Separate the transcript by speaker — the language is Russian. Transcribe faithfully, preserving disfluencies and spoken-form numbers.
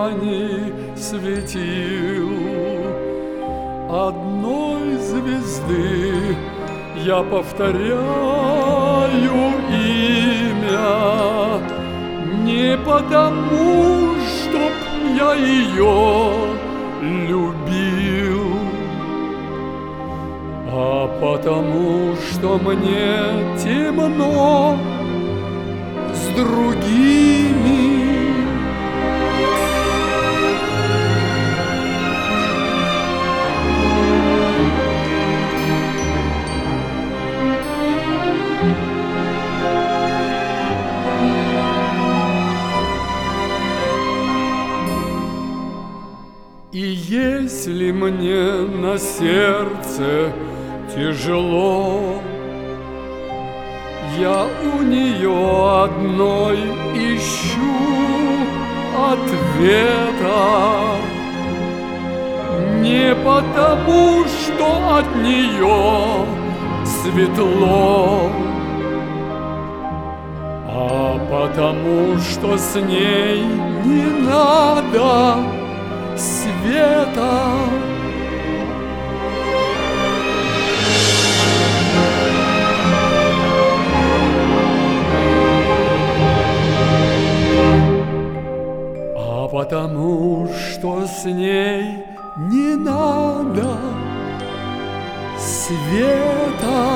Speaker 1: сиянии светил одной звезды. Я повторяю имя не потому, чтоб я ее любил, а потому, что мне темно с другими. И если мне на сердце тяжело, я у нее одной ищу ответа. Не потому, что от нее светло, а потому, что с ней не надо света. А потому, что с ней не надо света.